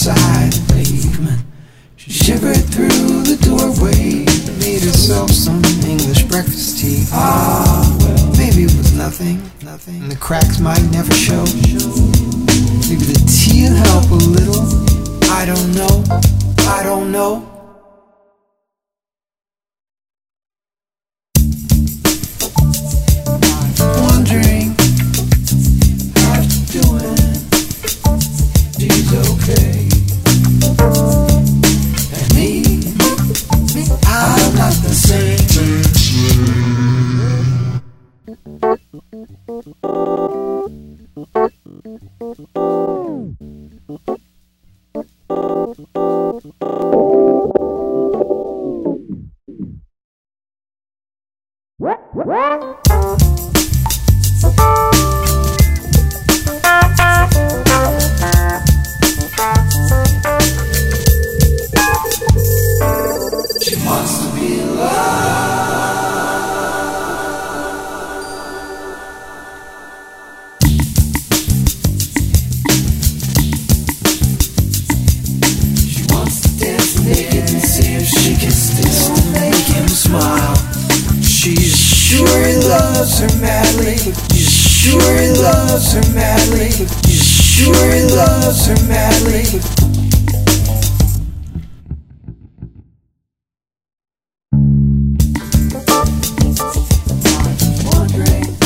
outside the pavement. She shivered through the doorway, made herself some English breakfast tea. Ah, well, maybe it was nothing, and the cracks might never show. Maybe the tea will help a little. I don't know, I don't know. Wondering how she's doing. She's okay. And me, I'm not the same. She wants to be loved. She wants to dance naked and see if she can still make him smile. She's sure he loves her madly. She's sure he loves her madly. She's sure he loves her madly.